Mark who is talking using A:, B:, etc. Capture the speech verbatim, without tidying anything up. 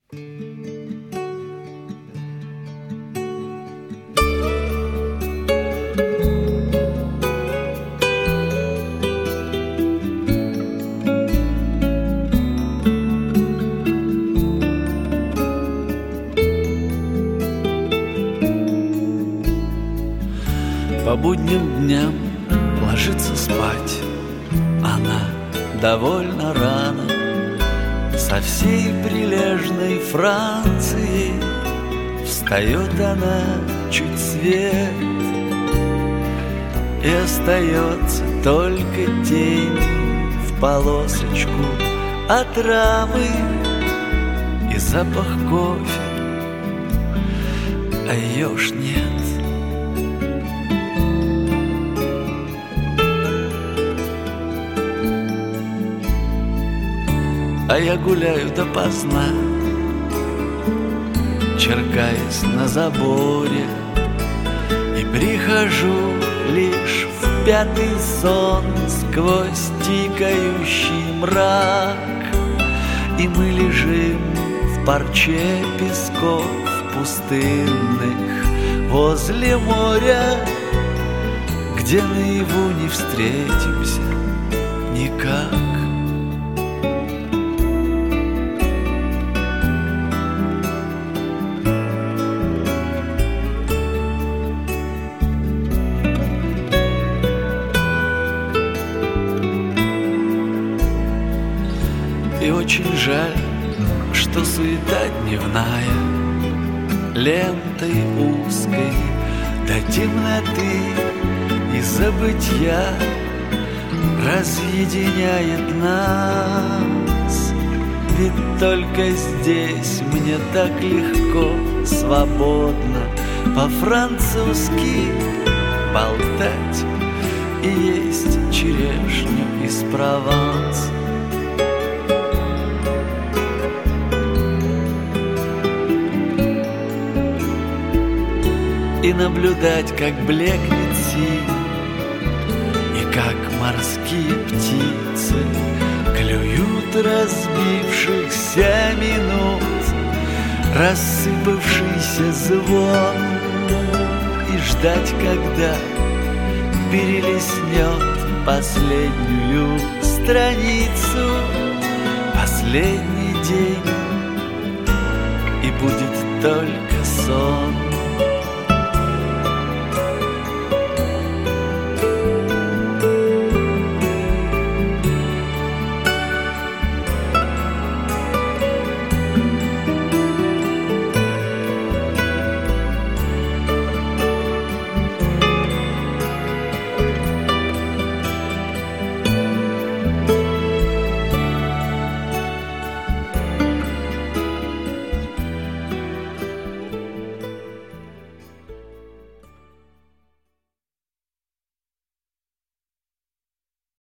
A: По будним дням ложится спать она довольно рано. Со всей прилежной Франции встает она чуть свет, и остается только тень в полосочку от рамы и запах кофе, а ее уж нет. А я гуляю допоздна, черкаясь на заборе, и прихожу лишь в пятый сон сквозь тикающий мрак. И мы лежим в парче песков пустынных возле моря, где наяву не встретимся никак. И очень жаль, что суета дневная лентой узкой до темноты и забытья разъединяет нас. Ведь только здесь мне так легко, свободно по-французски болтать и есть черешню из Прованса. И наблюдать, как блекнет синь, и как морские птицы клюют разбившихся минут рассыпавшийся звон, и ждать, когда перелистнет последнюю страницу последний день, и будет только сон.